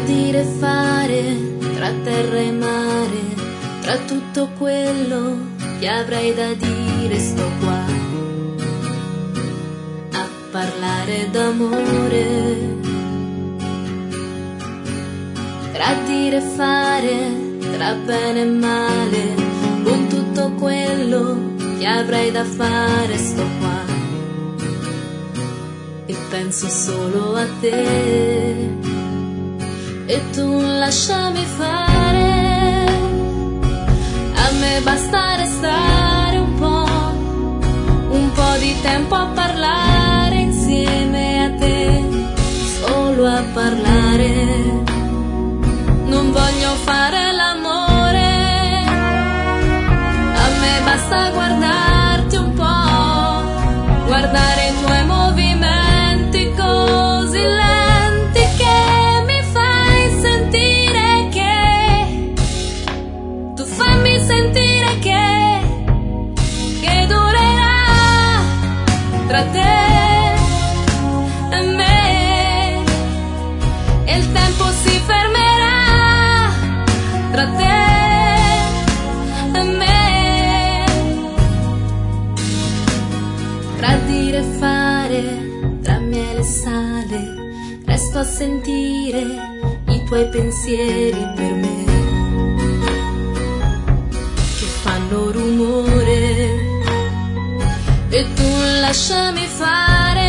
dire e fare, tra terra e mare, tra tutto quello che avrei da dire sto qua a parlare d'amore. Tra dire e fare, tra bene e male, con tutto quello che avrei da fare sto qua e penso solo a te. E tu lasciami fare, a me basta restare un po' di tempo a parlare insieme a te, solo a parlare. Non voglio fare l'amore, a me basta guardarti un po', guardare i tuoi movimenti così lenti che mi fai sentire che, tu fammi sentire che durerà tra te e me, e il tempo si fermerà tra te e me. Tra dire e fare, tra miele e sale, resto a sentire i tuoi pensieri per me, che fanno rumore. E tu lasciami fare,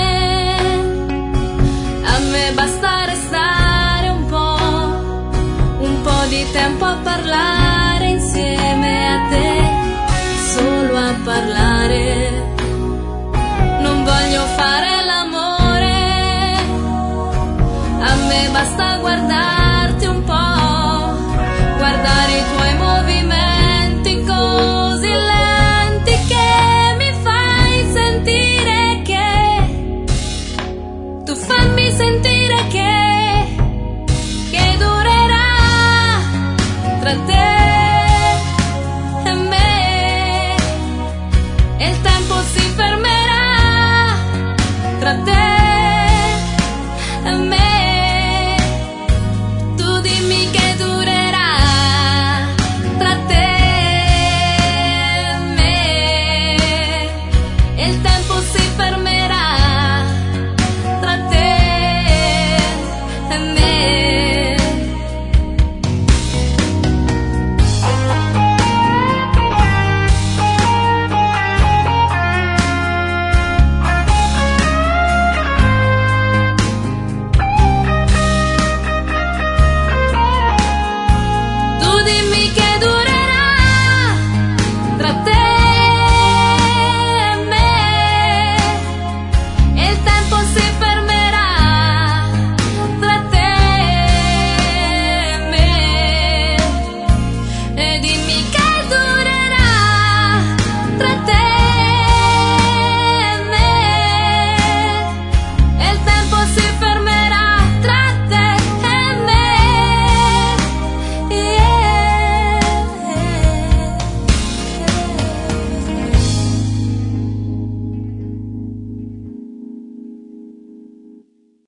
a me basta restare un po' di tempo a parlare insieme a te, solo a parlare. Non voglio fare l'amore, a me basta guardarti un po', guardare i tuoi movimenti così lenti che mi fai sentire che, tu fammi sentire che durerà tra te e me, e il tempo si fermerà tra te e me. Tu dimmi che durerà tra te e me, e il tempo